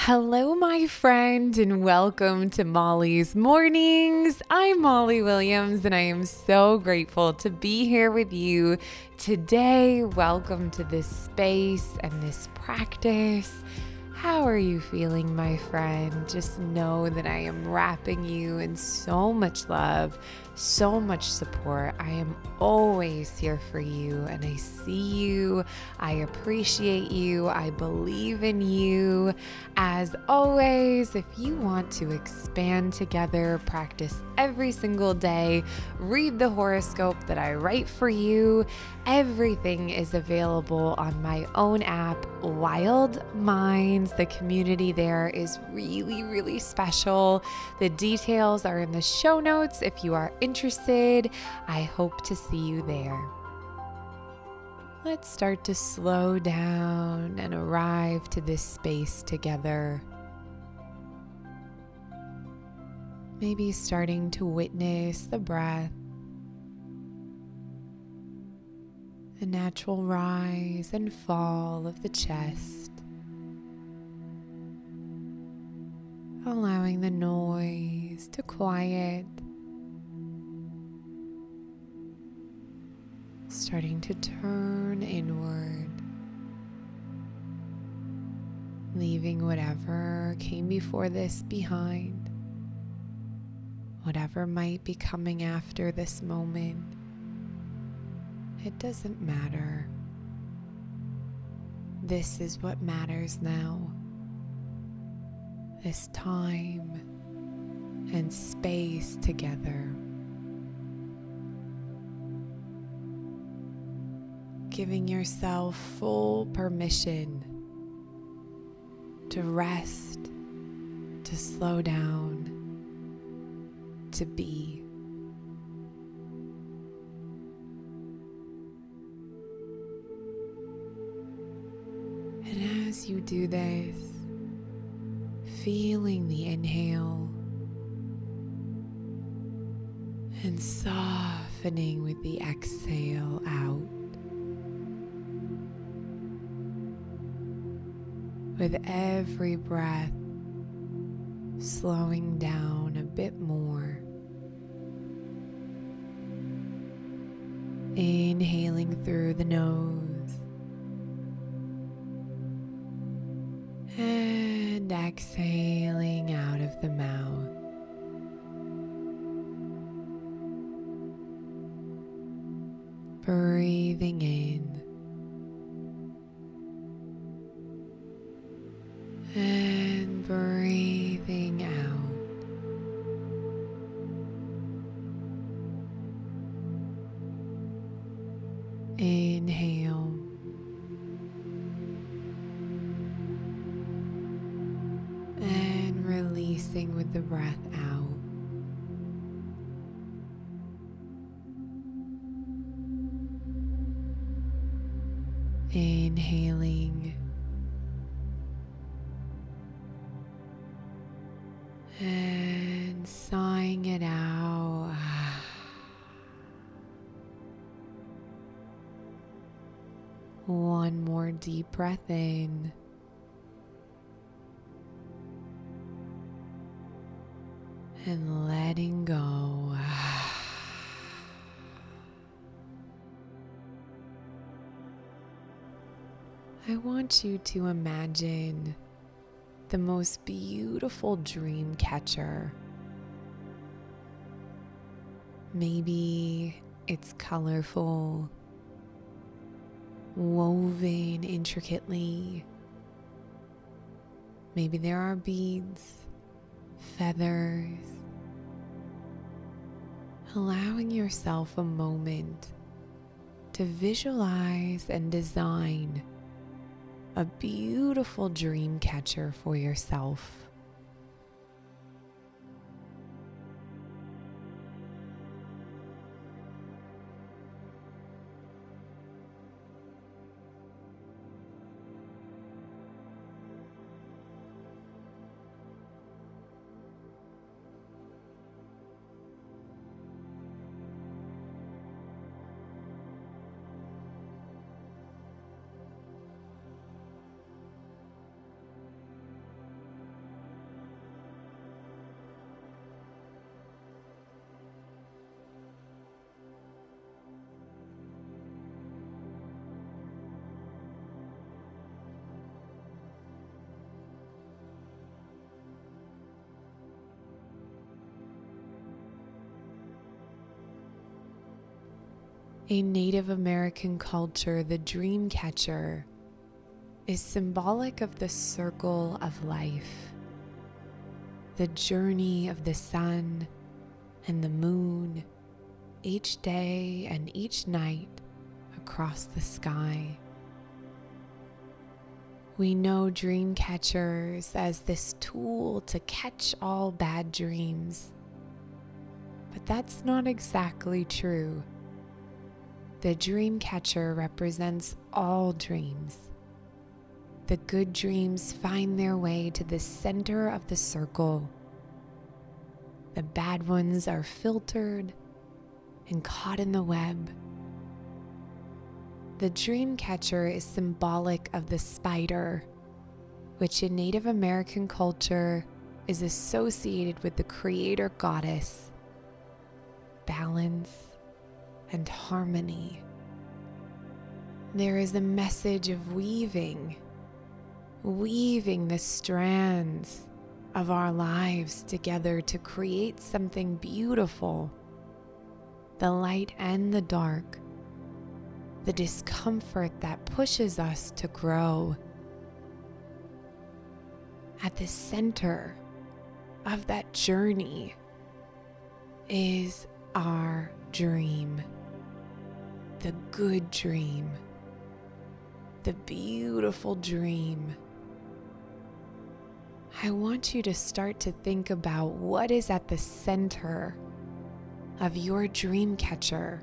Hello, my friend, and welcome to Molly's Mornings. I'm Molly Williams, and I am so grateful to be here with you today. Welcome to this space and this practice. How are you feeling, my friend? Just know that I am wrapping you in so much love, so much support. I am always here for you, and I see you. I appreciate you. I believe in you. As always, if you want to expand together, practice every single day, read the horoscope that I write for you, everything is available on my own app, Wild Minds. The community there is really, really special. The details are in the show notes if you are interested. I hope to see you there. Let's start to slow down and arrive to this space together. Maybe starting to witness the breath, the natural rise and fall of the chest, allowing the noise to quiet, starting to turn inward, leaving whatever came before this behind, whatever might be coming after this moment. It doesn't matter. This is what matters now. This time and space together. Giving yourself full permission to rest, to slow down, to be. And as you do this, feeling the inhale and softening with the exhale out. With every breath, slowing down a bit more. Inhaling through the nose and exhaling out of the mouth. Breathing in and breathing out. Inhale and releasing with the breath out. Inhaling and sighing it out. One more deep breath in. And letting go. I want you to imagine the most beautiful dream catcher. Maybe it's colorful, woven intricately. Maybe there are beads, feathers. Allowing yourself a moment to visualize and design a beautiful dream catcher for yourself. In Native American culture, the dream catcher is symbolic of the circle of life, the journey of the sun and the moon each day and each night across the sky. We know dream catchers as this tool to catch all bad dreams, but that's not exactly true. The dream catcher represents all dreams. The good dreams find their way to the center of the circle. The bad ones are filtered and caught in the web. The dream catcher is symbolic of the spider, which in Native American culture is associated with the creator goddess, balance, and harmony. There is a message of weaving the strands of our lives together to create something beautiful. The light and the dark, the discomfort that pushes us to grow. At the center of that journey is our dream, the good dream, the beautiful dream. I want you to start to think about what is at the center of your dream catcher.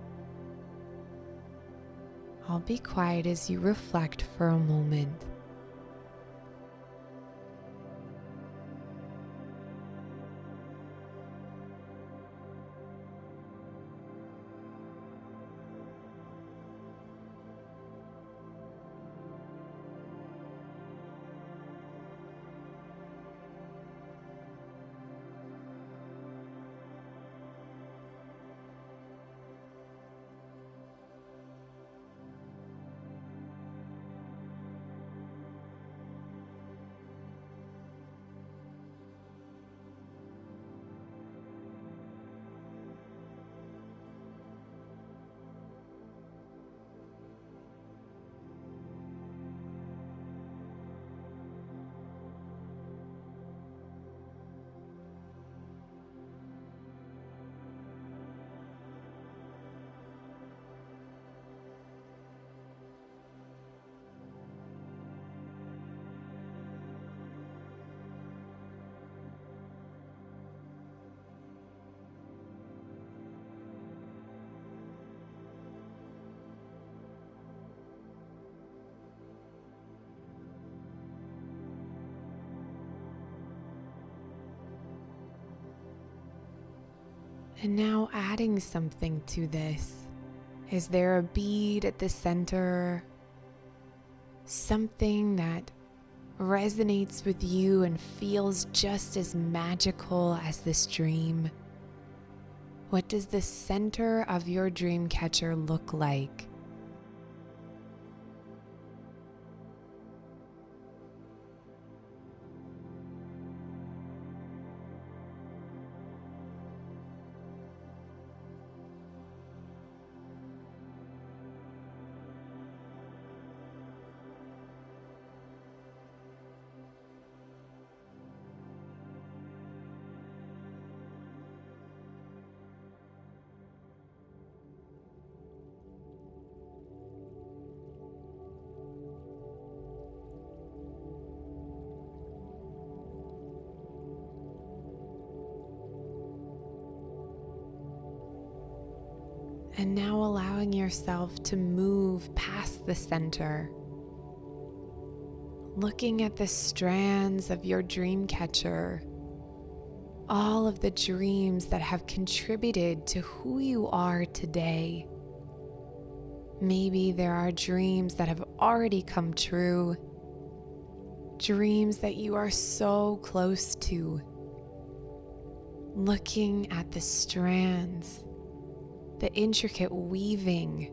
I'll be quiet as you reflect for a moment. And now adding something to this. Is there a bead at the center? Something that resonates with you and feels just as magical as this dream? What does the center of your dream catcher look like? And now allowing yourself to move past the center, looking at the strands of your dream catcher, all of the dreams that have contributed to who you are today. Maybe there are dreams that have already come true, dreams that you are so close to. Looking at the strands, the intricate weaving.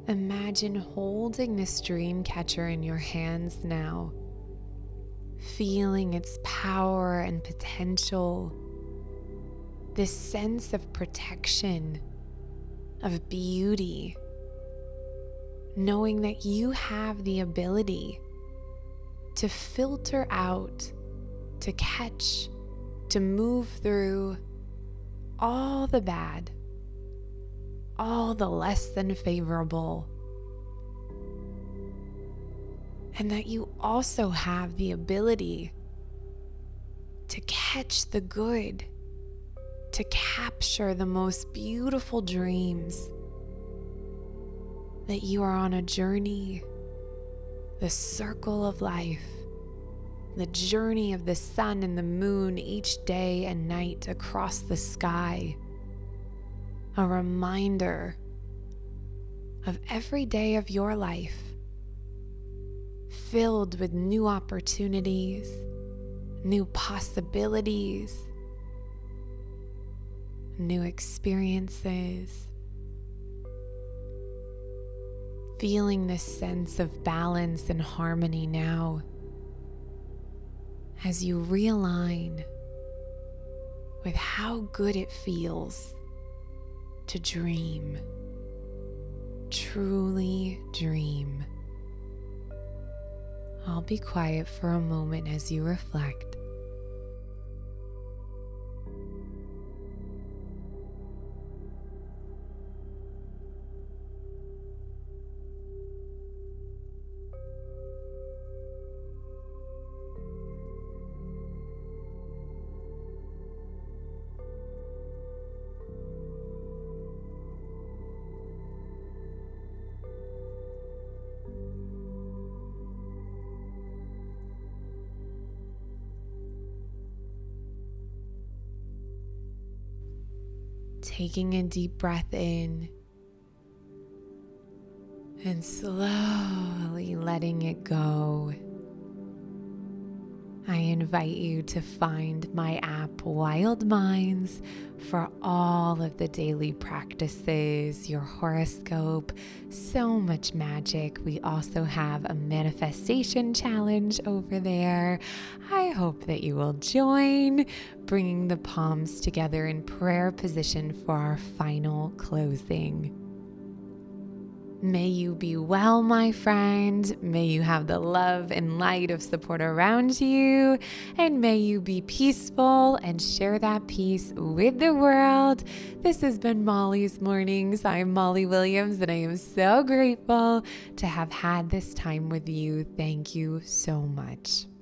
Imagine holding this dream catcher in your hands now, feeling its power and potential, this sense of protection, of beauty, knowing that you have the ability to filter out, to catch, to move through all the bad, all the less than favorable, and that you also have the ability to catch the good, to capture the most beautiful dreams, that you are on a journey, the circle of life, the journey of the sun and the moon each day and night across the sky, a reminder of every day of your life filled with new opportunities, new possibilities, new experiences. Feeling this sense of balance and harmony now as you realign with how good it feels to dream, truly dream. I'll be quiet for a moment as you reflect. Taking a deep breath in and slowly letting it go. I invite you to find my app Wild Minds for all of the daily practices, your horoscope, so much magic. We also have a manifestation challenge over there. I hope that you will join, bringing the palms together in prayer position for our final closing. May you be well, my friend. May you have the love and light of support around you. And may you be peaceful and share that peace with the world. This has been Molly's Mornings. I'm Molly Williams, and I am so grateful to have had this time with you. Thank you so much.